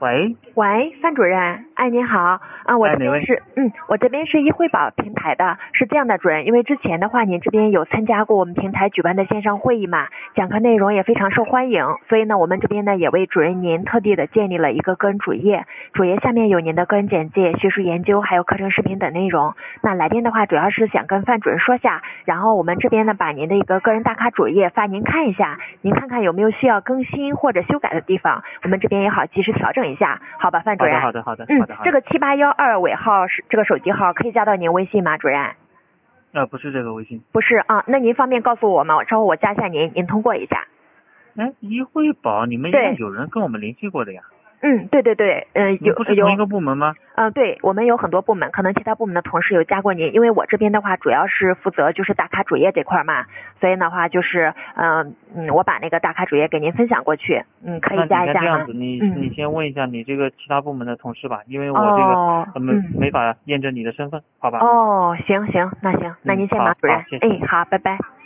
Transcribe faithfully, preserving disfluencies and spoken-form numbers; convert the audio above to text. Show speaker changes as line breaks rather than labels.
喂，
喂，范主任，哎，您好，啊，我这
哎哪位
边是，嗯，我这边是一惠保平台的，是这样的，主任，因为之前的话，您这边有参加过我们平台举办的线上会议嘛，讲课内容也非常受欢迎，所以呢，我们这边呢也为主任您特地的建立了一个个人主页，主页下面有您的个人简介、学术研究，还有课程视频等内容。那来电的话，主要是想跟范主任说下，然后我们这边呢把您的一个个人打卡主页发您看一下，您看看有没有需要更新或者修改的地方，我们这边也好及时调整一下，好吧，范主任？
好的好的好的
嗯，
好的好的。
这个七八幺二尾号是这个手机号可以加到您微信吗，主任？
呃，不是这个微信。
不是啊，那您方便告诉我吗？稍后我加一下您，您通过一下。
哎，一惠保，你们应该有人跟我们联系过的呀。
嗯，对对对，嗯，
你
有有
不是同一个部门吗？
嗯，对，我们有很多部门，可能其他部门的同事有加过您，因为我这边的话主要是负责就是打卡主页这块嘛，所以的话就是嗯嗯，我把那个打卡主页给您分享过去，嗯，可以加一下吗？
那你这样子，你、
嗯、
你先问一下你这个其他部门的同事吧，因为我这个、
哦、
呃、没、
嗯、
没法验证你的身份，好吧？
哦，行行，那行，那您先忙，
好
主任。
好谢谢
哎，好，拜拜。